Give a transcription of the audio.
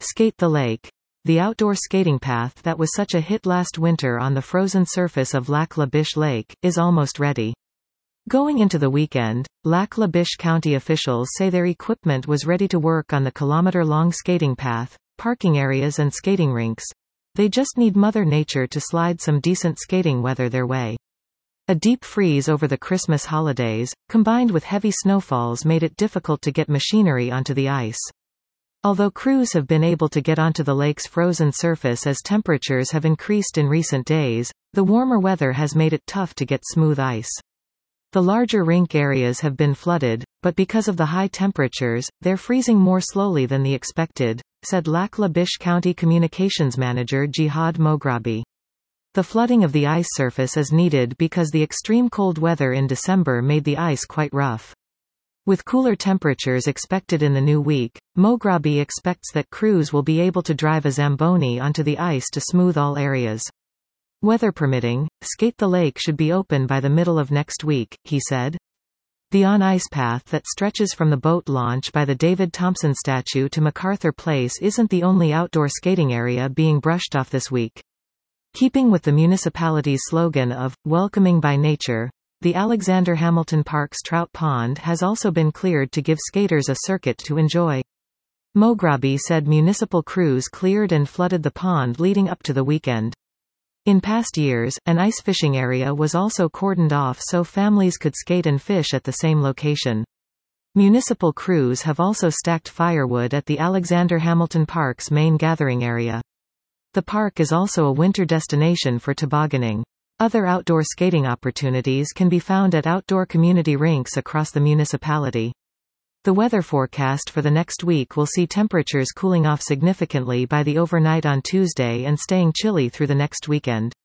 Skate the Lake. The outdoor skating path that was such a hit last winter on the frozen surface of Lac La Biche Lake, is almost ready. Going into the weekend, Lac La Biche County officials say their equipment was ready to work on the kilometer-long skating path, parking areas and skating rinks. They just need Mother Nature to slide some decent skating weather their way. A deep freeze over the Christmas holidays, combined with heavy snowfalls, made it difficult to get machinery onto the ice. Although crews have been able to get onto the lake's frozen surface as temperatures have increased in recent days, the warmer weather has made it tough to get smooth ice. The larger rink areas have been flooded, but because of the high temperatures, they're freezing more slowly than the expected, said Lac La Biche County Communications Manager Jihad Moghrabi. The flooding of the ice surface is needed because the extreme cold weather in December made the ice quite rough. With cooler temperatures expected in the new week, Moghrabi expects that crews will be able to drive a Zamboni onto the ice to smooth all areas. Weather permitting, Skate the Lake should be open by the middle of next week, he said. The on-ice path that stretches from the boat launch by the David Thompson statue to MacArthur Place isn't the only outdoor skating area being brushed off this week. Keeping with the municipality's slogan of, welcoming by nature, the Alexander Hamilton Park's Trout Pond has also been cleared to give skaters a circuit to enjoy. Moghrabi said municipal crews cleared and flooded the pond leading up to the weekend. In past years, an ice fishing area was also cordoned off so families could skate and fish at the same location. Municipal crews have also stacked firewood at the Alexander Hamilton Park's main gathering area. The park is also a winter destination for tobogganing. Other outdoor skating opportunities can be found at outdoor community rinks across the municipality. The weather forecast for the next week will see temperatures cooling off significantly by the overnight on Tuesday and staying chilly through the next weekend.